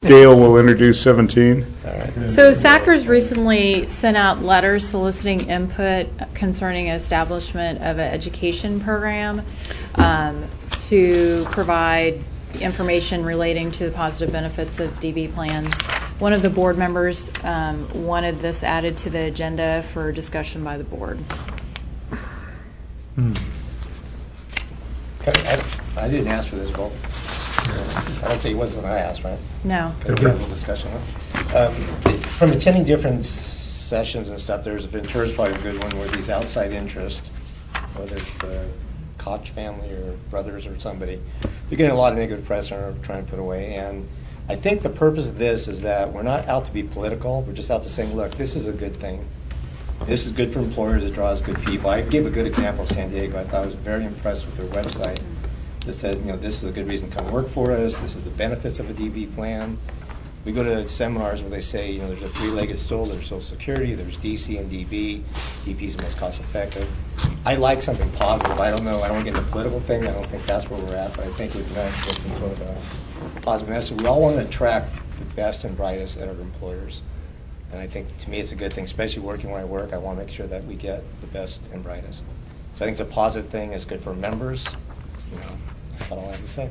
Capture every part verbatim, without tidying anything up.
Gail will introduce seventeen. All right. So SACRS recently sent out letters soliciting input concerning establishment of an education program um, to provide information relating to the positive benefits of D B plans. One of the board members um, wanted this added to the agenda for discussion by the board. Hmm. I, I didn't ask for this vote. I don't think it was something I asked, right? No. Okay, we have a little discussion. Um, from attending different sessions and stuff, there's Ventura's probably a good one where these outside interests, whether it's the Koch family or brothers or somebody, they're getting a lot of negative press and are trying to put away. And I think the purpose of this is that we're not out to be political. We're just out to saying, look, this is a good thing. This is good for employers. It draws good people. I gave a good example of San Diego. I thought I was very impressed with their website. That said, you know, this is a good reason to come work for us. This is the benefits of a D B plan. We go to seminars where they say, you know, there's a three-legged stool. There's Social Security. There's D C and D B. D B is the most cost-effective. I like something positive. I don't know. I don't want to get into a political thing. I don't think that's where we're at. But I think it would be nice to get some sort of a positive message. We all want to attract the best and brightest at our employers. And I think, to me, it's a good thing, especially working where I work. I want to make sure that we get the best and brightest. So I think it's a positive thing. It's good for members. You know, that's all I have to say.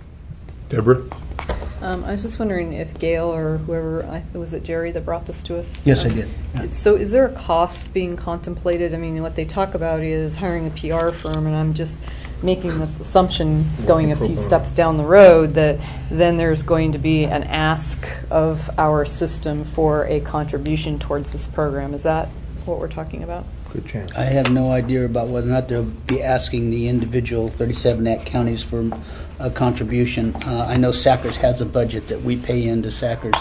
Deborah? Um, I was just wondering if Gail or whoever, I, was it Jerry that brought this to us? Yes, uh, I did. Yeah. So is there a cost being contemplated? I mean, what they talk about is hiring a P R firm, and I'm just making this assumption going a few steps down the road that then there's going to be an ask of our system for a contribution towards this program. Is that what we're talking about? Good chance. I have no idea about whether or not they'll be asking the individual thirty-seven act counties for a contribution. Uh, I know SACRS has a budget that we pay into SACRS,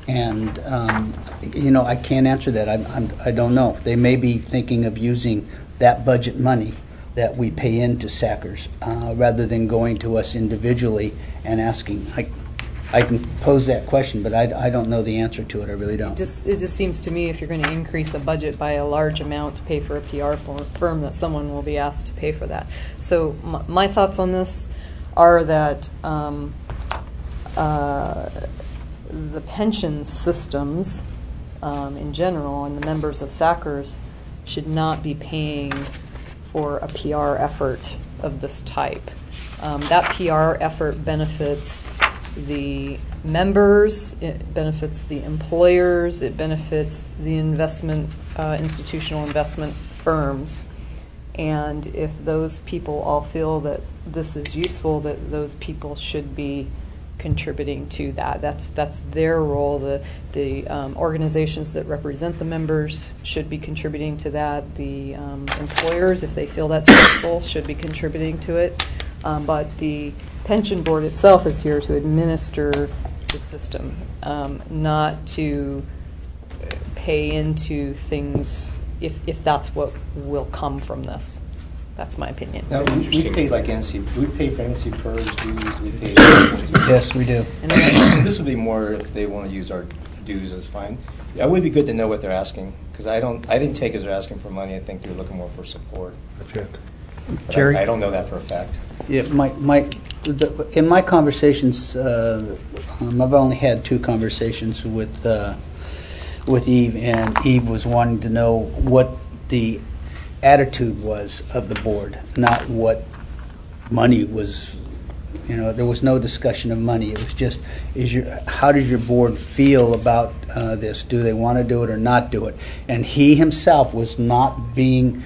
and um, you know, I can't answer that. I'm, I'm, I don't know. They may be thinking of using that budget money that we pay into SACRS uh, rather than going to us individually and asking. I, I can pose that question, but I, I don't know the answer to it. I really don't. Just, it just seems to me if you're going to increase a budget by a large amount to pay for a P R firm, that someone will be asked to pay for that. So my, my thoughts on this are that um, uh, the pension systems um, in general and the members of SACRS should not be paying for a P R effort of this type. Um, that P R effort benefits the members, it benefits the employers, it benefits the investment, uh, institutional investment firms. And if those people all feel that this is useful, that those people should be contributing to that. That's that's their role. The the um, organizations that represent the members should be contributing to that. The um, employers, if they feel that's useful, should be contributing to it. Um, but the pension board itself is here to administer the system, um, not to pay into things if if that's what will come from this. That's my opinion. Now, we, we pay like N C, we pay for N C PERS dues, we pay. Yes, we do. And this would be more if they want to use our dues, it's fine. Yeah, it would be good to know what they're asking, because I don't, I didn't take as they're asking for money. I think they're looking more for support. That's it. But Jerry? I, I don't know that for a fact. Yeah, my, my, the, in my conversations, uh, um, I've only had two conversations with uh, with Eve, and Eve was wanting to know what the attitude was of the board, not what money was. You know, there was no discussion of money. It was just, is your, how does your board feel about uh, this? Do they want to do it or not do it? And he himself was not being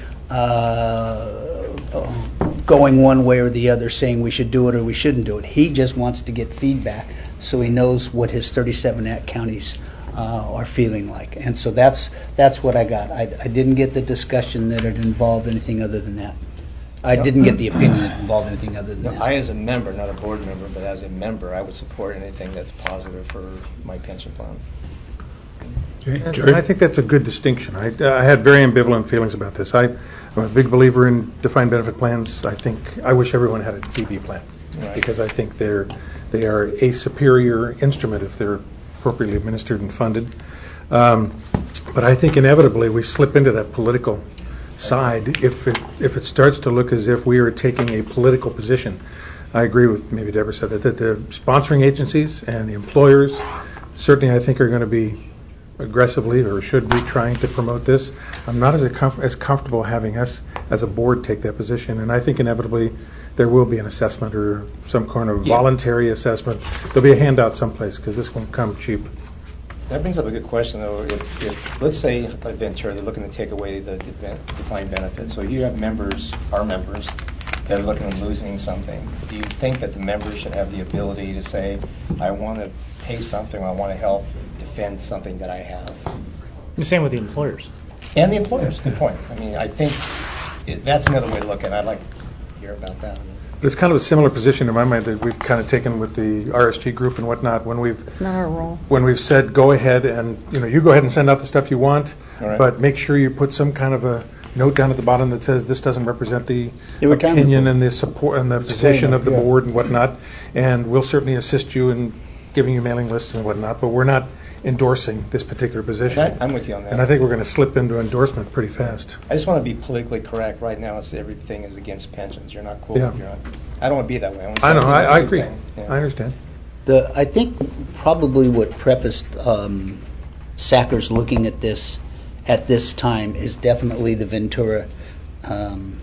uh, going one way or the other, saying we should do it or we shouldn't do it. He just wants to get feedback so he knows what his thirty-seven act counties uh, are feeling like. And so that's that's what I got. I, I didn't get the discussion that it involved anything other than that. I didn't get the opinion that involved anything other than No, that. I, as a member, not a board member, but as a member, I would support anything that's positive for my pension plan. Okay, And Jerry? I think that's a good distinction. I, I had very ambivalent feelings about this. I, I'm a big believer in defined benefit plans. I think I wish everyone had a D B plan, Right. because I think they're they are a superior instrument if they're appropriately administered and funded. Um, but I think inevitably we slip into that political side if it if it starts to look as if we are taking a political position. I agree with maybe Deborah said that, that the sponsoring agencies and the employers certainly I think are going to be aggressively or should be trying to promote this. I'm not as, a comf- as comfortable having us as a board take that position, and I think inevitably there will be an assessment or some kind of Yeah. voluntary assessment. There'll be a handout someplace because this won't come cheap. That brings up a good question, though. If, if let's say like Ventura, they're looking to take away the de- defined benefit. So you have members, our members, that are looking at losing something. Do you think that the members should have the ability to say, I want to pay something, or I want to help defend something that I have? The same with the employers. And the employers, good point. I mean, I think it, that's another way to look at it. I'd like to hear about that. It's kind of a similar position in my mind that we've kind of taken with the R S T group and whatnot when we've It's not our role. when we've said go ahead and you know you go ahead and send out the stuff you want, All right. but make sure you put some kind of a note down at the bottom that says this doesn't represent the The retirement opinion board. and the support and the position of the yeah. board and whatnot, and we'll certainly assist you in giving you mailing lists and whatnot, but we're not endorsing this particular position. I- I'm with you on that. And I think we're going to slip into endorsement pretty fast. I just want to be politically correct. Right now, it's everything is against pensions. You're not cool. Yeah. You're not, I don't want to be that way. I, want to I say know, I, it's a I good agree. thing. Yeah. I understand. The, I think probably what prefaced um, Sacker's looking at this at this time is definitely the Ventura um,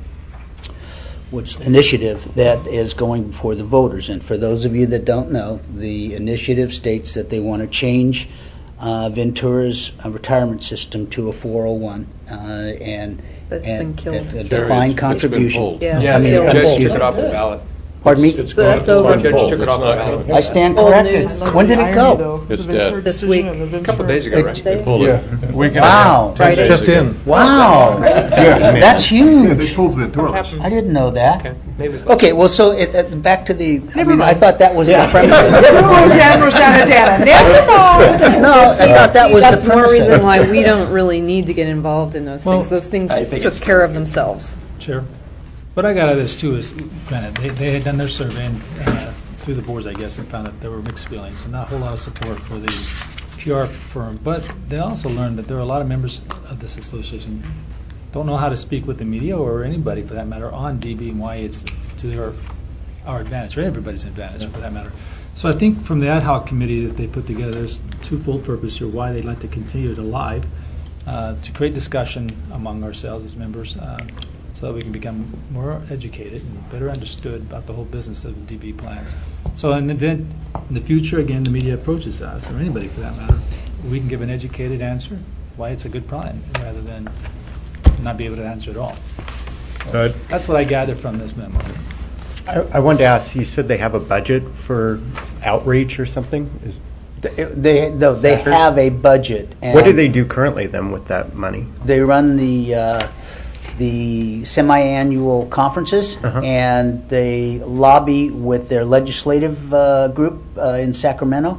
which initiative that is going before the voters. And for those of you that don't know, the initiative states that they want to change uh, Ventura's uh, retirement system to a four oh one uh, and But it's and been killed. a defined contribution. Yeah. Yeah, I mean, the judge excuse took me. it off the ballot. Pardon me? So that's over. The judge took it off the ballot. I stand Old corrected. news. When did it go? It's dead. This week. A couple days ago, right? They pulled Yeah. Week and a Wow. half. Friday. Just in. Wow. Yeah. That's Yeah, they huge. pulled Ventura. I didn't know that. Okay, maybe it's Okay, well, so it, it, back to the, I mean, I thought that was the premise. Roseanne, Rosanna, Dana. Never mind. No, I thought that was the That's more premise. of reason it. why we don't really need to get involved in those Well, things. Those things I think took it's- care of themselves. Chair. What I got out of this too is, granted, they, they had done their survey and, uh, through the boards, I guess, and found that there were mixed feelings and not a whole lot of support for the P R firm. But they also learned that there are a lot of members of this association don't know how to speak with the media or anybody for that matter on D B and why it's to their our advantage or everybody's advantage for that matter. So I think from the ad hoc committee that they put together, there's twofold purpose here why they'd like to continue it alive, uh, to create discussion among ourselves as members, uh, so that we can become more educated and better understood about the whole business of D B plans. So in the event, in the future, again, the media approaches us, or anybody for that matter, we can give an educated answer why it's a good plan, rather than not be able to answer at all. Todd? That's what I gather from this memo. I I wanted to ask, you said they have a budget for outreach or something? Is- They, they, no, they Sackers? have a budget. and What do they do currently then with that money? They run the, uh, the semi-annual conferences, Uh-huh. and they lobby with their legislative uh, group uh, in Sacramento.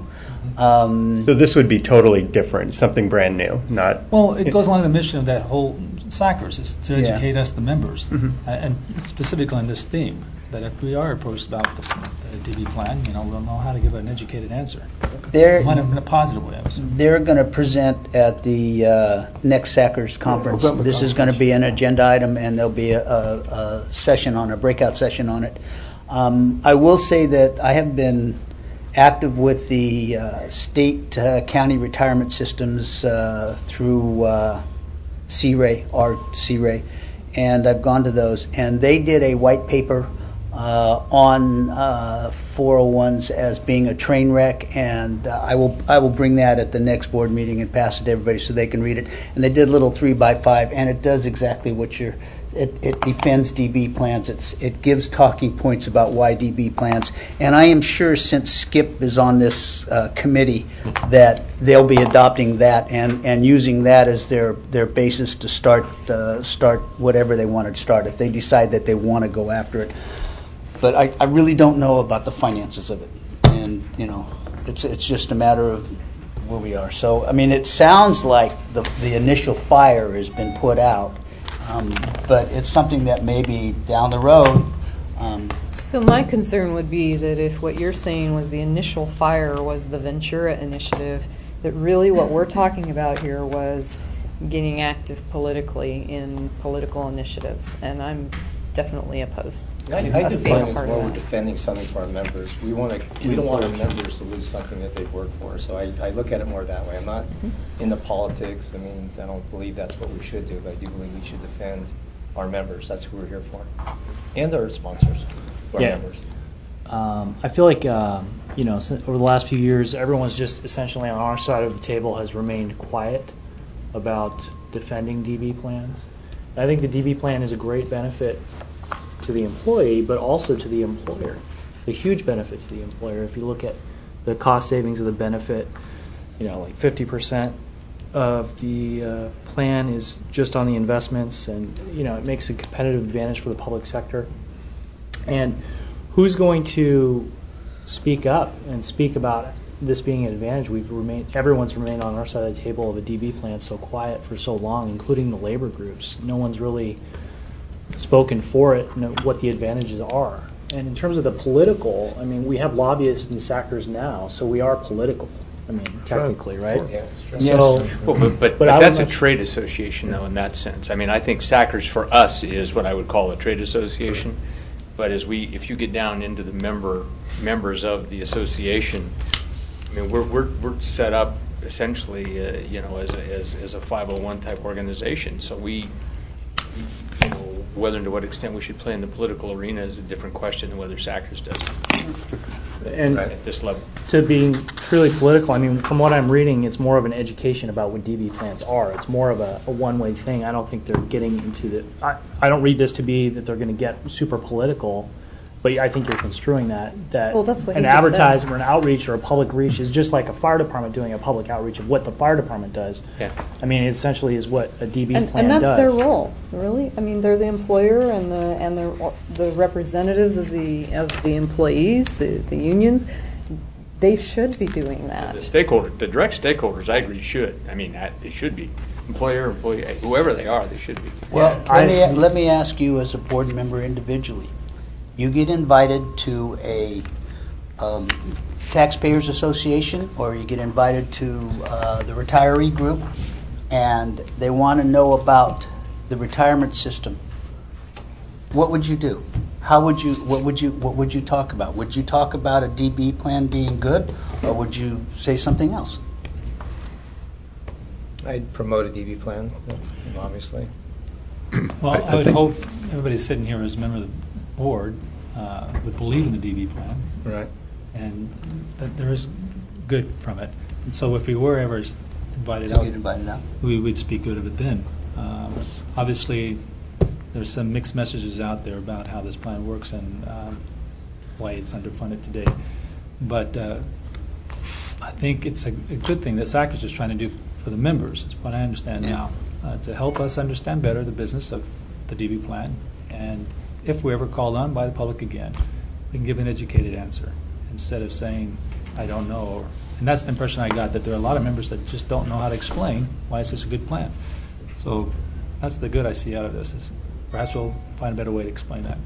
Um, So this would be totally different, something brand new, not, Well, it goes along the mission of that whole SACRS, is to Yeah. educate us, the members, Mhm. uh, and specifically on this theme, that if we are approached about the the D B plan, you know, we'll know how to give an educated answer. they're In a in a positive way, I would say. they're going to present at the uh, next Sacers conference. November This is going to be an agenda item, and there'll be a, a, a session on a breakout session on it. Um, I will say that I have been active with the uh, state uh, county retirement systems uh, through uh, C R A Y, our C R A Y, and I've gone to those, and they did a white paper uh, on uh, four oh ones as being a train wreck, and uh, I will I will bring that at the next board meeting and pass it to everybody so they can read it. And they did a little three by five, and it does exactly what you're. It, it defends D B plans. It's it gives talking points about why D B plans. And I am sure since Skip is on this uh, committee that they'll be adopting that and, and using that as their, their basis to start uh, start whatever they want to start if they decide that they want to go after it. But I, I really don't know about the finances of it. And, you know, it's it's just a matter of where we are. So, I mean, it sounds like the the initial fire has been put out. Um, but it's something that maybe down the road. Um, So my concern would be that if what you're saying was the initial fire was the Ventura initiative, that really what we're talking about here was getting active politically in political initiatives, and I'm definitely opposed. I, I Us being define a it as part more of we're that. defending something for our members. We want to, we don't want our members to lose something that they've worked for. So I, I look at it more that way. I'm not Mm-hmm. into politics. I mean, I don't believe that's what we should do, but I do believe we should defend our members. That's who we're here for. And our sponsors, our Yeah. members. Um, I feel like, um, you know, since, over the last few years, everyone's just essentially on our side of the table has remained quiet about defending D B plans. I think the D B plan is a great benefit to the employee, but also to the employer. It's a huge benefit to the employer. If you look at the cost savings of the benefit, you know, like fifty percent of the uh, plan is just on the investments, and, you know, it makes a competitive advantage for the public sector. And who's going to speak up and speak about this being an advantage? We've remained, everyone's remained on our side of the table of a D B plan so quiet for so long, including the labor groups. No one's really spoken for it, know what the advantages are. And in terms of the political, I mean, we have lobbyists and SACers now, so we are political. I mean, technically, right? Yeah, it's true. Yes. So, Well, but, but, But but I would that's a much- trade association, though, in that sense. I mean, I think SACers for us is what I would call a trade association. But as we, if you get down into the member members of the association, I mean, we're we're we're set up essentially, uh, you know, as a, as as a five oh one type organization. So we, you know, whether and to what extent we should play in the political arena is a different question than whether SACers does and at this level. to being truly political, I mean, from what I'm reading, it's more of an education about what D B plans are. It's more of a, a one-way thing. I don't think they're getting into the. I, I don't read this to be that they're going to get super political, but I think you're construing that that Well, that's what an he just said. advertisement or an outreach or a public reach is just like a fire department doing a public outreach of what the fire department does. Yeah. I mean, it essentially is what a D B And, plan and that's does. their role, really. I mean, they're the employer and the and the the representatives of the of the employees, the the unions. They should be doing that. The stakeholder, the direct stakeholders, I agree, should. I mean, that, they should be. Employer, employee, whoever they are, they should be. Well, I- let me, let me ask you as a board member individually. You get invited to a um, taxpayers association, or you get invited to uh, the retiree group, and they want to know about the retirement system. What would you do? How would you, what would you, what would you talk about? Would you talk about a D B plan being good, or would you say something else? I'd promote a D B plan, obviously. Well, I- I I would think- hope everybody sitting here as a member of the board uh, would believe in the D B plan Right. and that there is good from it. And so if we were ever invited You out, get invited out. we would speak good of it then. Um, Obviously, there's some mixed messages out there about how this plan works and um, why it's underfunded today. But uh, I think it's a a good thing that SAC is just trying to do for the members, is what I understand Yeah. now, uh, to help us understand better the business of the D B plan. And if we're ever called on by the public again, we can give an educated answer instead of saying, I don't know. Or, and that's the impression I got, that there are a lot of members that just don't know how to explain why it's such a good plan. So that's the good I see out of this, is perhaps we'll find a better way to explain that.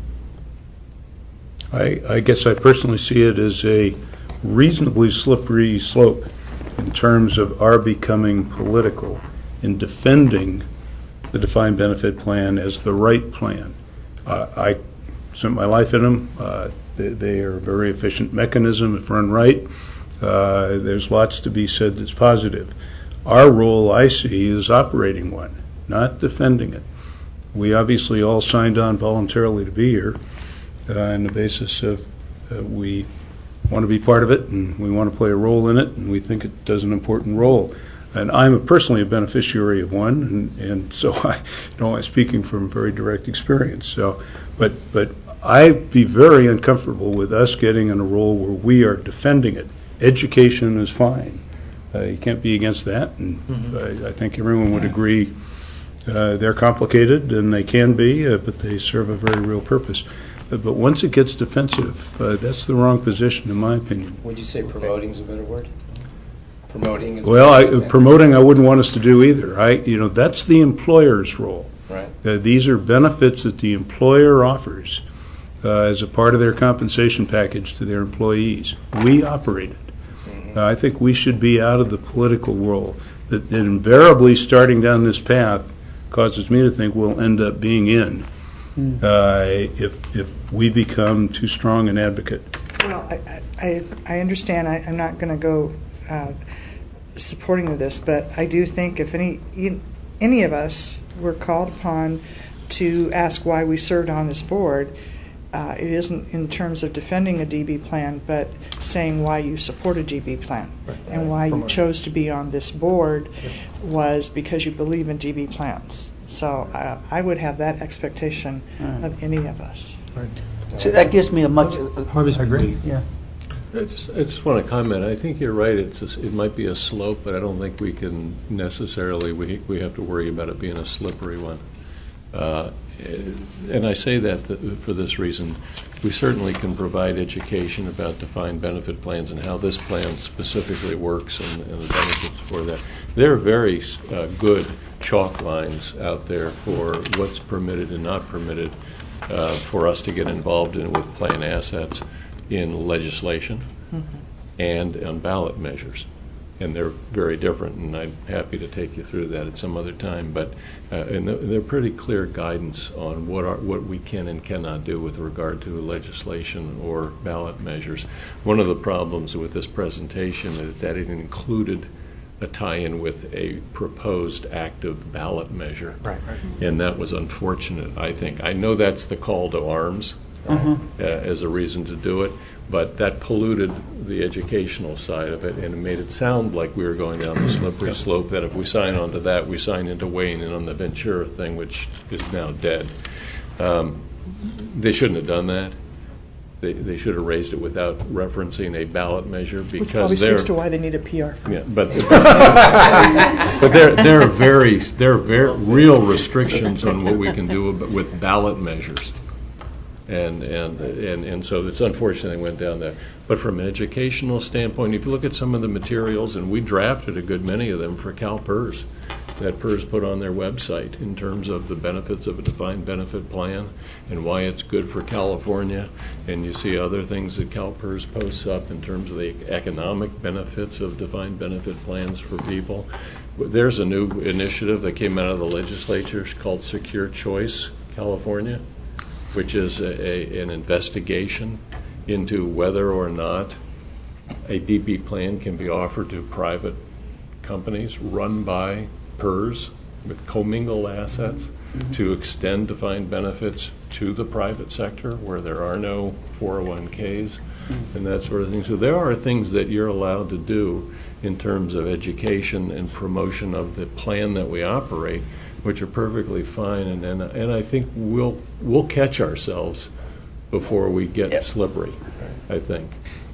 I, I guess I personally see it as a reasonably slippery slope in terms of our becoming political in defending the defined benefit plan as the right plan. Uh, I spent my life in them. Uh, they, they are a very efficient mechanism if run right. Uh, there's lots to be said that's positive. Our role, I see, is operating one, not defending it. We obviously all signed on voluntarily to be here uh, on the basis of uh, we want to be part of it and we want to play a role in it, and we think it does an important role. And I'm personally a beneficiary of one, and, and so I, you know, I'm speaking from very direct experience. So, but but I'd be very uncomfortable with us getting in a role where we are defending it. Education is fine. Uh, you can't be against that, and mm-hmm. I, I think everyone would agree uh, they're complicated, and they can be, uh, but they serve a very real purpose. Uh, but once it gets defensive, uh, that's the wrong position, in my opinion. Would you say promoting is a better word? Promoting is. Well, I, promoting I wouldn't want us to do either. I, you know, that's the employer's role. Right. Uh, these are benefits that the employer offers uh, as a part of their compensation package to their employees. We operate it. Mm-hmm. Uh, I think we should be out of the political role that invariably starting down this path causes me to think we'll end up being in. uh, if, if we become too strong an advocate. Well, I, I, I understand. I, I'm not going to go uh, supporting of this, but I do think if any any of us were called upon to ask why we served on this board, uh, it isn't in terms of defending a D B plan, but saying why you support a D B plan right. and why you chose to be on this board was because you believe in D B plans. So uh, I would have that expectation right. of any of us. Right. So that gives me a much. Harvey's agree. Yeah. I just, I just want to comment. I think you're right. It's a, it might be a slope, but I don't think we can necessarily. We we have to worry about it being a slippery one. Uh, and I say that th- for this reason. We certainly can provide education about defined benefit plans and how this plan specifically works and, and the benefits for that. There are very uh, good chalk lines out there for what's permitted and not permitted uh, for us to get involved in with plan assets in legislation mm-hmm. and on ballot measures. And they're very different, and I'm happy to take you through that at some other time. But uh, and they're pretty clear guidance on what are what we can and cannot do with regard to legislation or ballot measures. One of the problems with this presentation is that it included a tie-in with a proposed active ballot measure, right, right. and that was unfortunate. I think I know that's the call to arms mm-hmm. uh, as a reason to do it. But that polluted the educational side of it, and it made it sound like we were going down the slippery slope, that if we sign on to that, we sign into Wayne and on the Ventura thing, which is now dead. Um, they shouldn't have done that. They, they should have raised it without referencing a ballot measure, because Which probably they're, speaks to why they need a P R firm. Yeah, but but there there are very there are very real restrictions on what we can do with ballot measures. And, and and and so it's unfortunate they went down there. But from an educational standpoint, if you look at some of the materials, and we drafted a good many of them for CalPERS, that PERS put on their website in terms of the benefits of a defined benefit plan and why it's good for California. And you see other things that CalPERS posts up in terms of the economic benefits of defined benefit plans for people. There's a new initiative that came out of the legislature called Secure Choice California, which is a, a, an investigation into whether or not a D B plan can be offered to private companies run by PERS with commingled assets mm-hmm. to extend defined benefits to the private sector where there are no four oh one k's mm-hmm. and that sort of thing. So there are things that you're allowed to do in terms of education and promotion of the plan that we operate, which are perfectly fine, and and, and I think we'll we'll catch ourselves before we get yep. slippery. I think,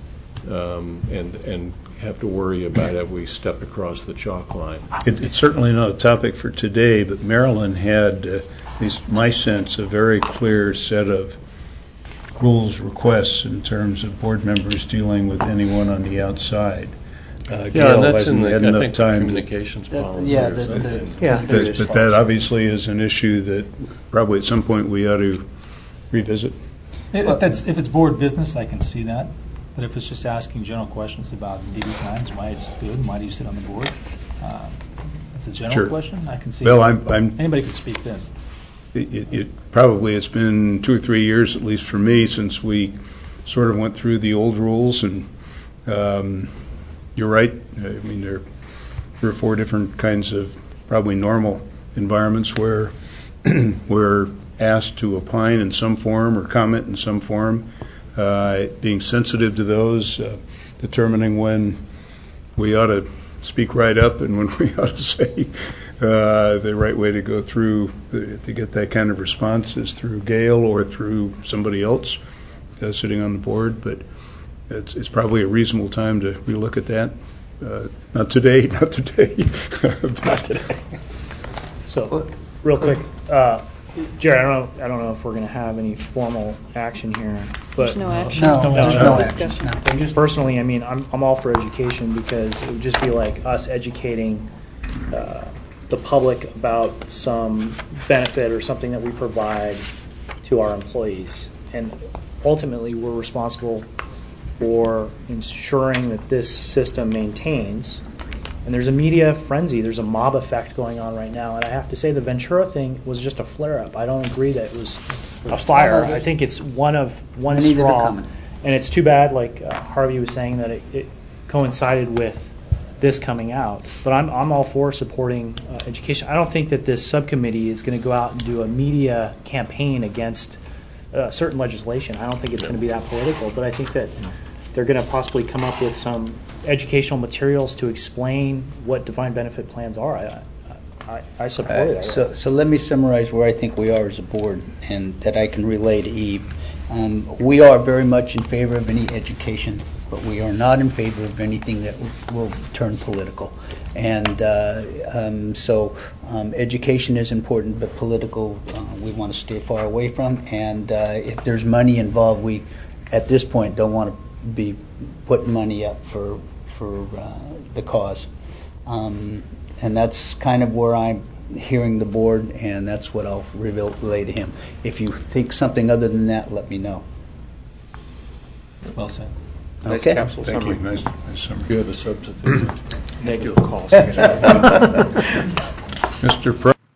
um, and and have to worry about it. We step across the chalk line. It, it's certainly not a topic for today, but Maryland had, uh, at least my sense, a very clear set of rules, requests in terms of board members dealing with anyone on the outside. Uh, yeah, Gail and that's in the, had I enough think, time communications to, policy. Yeah, or the, something. the, yeah. But, but that obviously is an issue that probably at some point we ought to revisit. If, that's, if it's board business, I can see that. But if it's just asking general questions about D B plans, why it's good, and why do you sit on the board, um, it's a general Sure. question. I can see. Well, I'm, I'm anybody could speak then. It, it, it probably it's been two or three years, at least for me, since we sort of went through the old rules, and um, you're right. I mean, there are three or four different kinds of probably normal environments where we're asked to opine in some form or comment in some form, uh, being sensitive to those, uh, determining when we ought to speak right up and when we ought to say uh, the right way to go through the, to get that kind of response is through Gail or through somebody else uh, sitting on the board. But it's, it's probably a reasonable time to relook at that. Uh, not today, not today. Not today. So, real quick, uh, Jerry, I don't know. I don't know if we're going to have any formal action here, but There's no action. No, no, there's no no action. action. No. And just personally, I mean, I'm I'm all for education because it would just be like us educating uh, the public about some benefit or something that we provide to our employees, and ultimately we're responsible for ensuring that this system maintains. And there's a media frenzy, there's a mob effect going on right now, and I have to say the Ventura thing was just a flare-up. I don't agree that it was a fire. I think it's one of one Many that are straw, coming. and it's too bad. Like uh, Harvey was saying, that it, it coincided with this coming out. But I'm I'm all for supporting uh, education. I don't think that this subcommittee is going to go out and do a media campaign against uh, certain legislation. I don't think it's going to be that political. But I think that they're going to possibly come up with some educational materials to explain what defined benefit plans are. I, I, I support Uh, it. So, so let me summarize where I think we are as a board, and that I can relay to Eve. Um, we are very much in favor of any education, but we are not in favor of anything that will, will turn political. And uh, um, so um, education is important, but political uh, we want to stay far away from. And uh, if there's money involved, we, at this point, don't want to be putting money up for, for uh, the cause. Um, And that's kind of where I'm hearing the board, and that's what I'll reveal, relay to him. If you think something other than that, let me know. Well said. Nice Okay. capsule Thank you. summary. Nice, nice summary. You have a substitute. Negative calls. Mister Pro.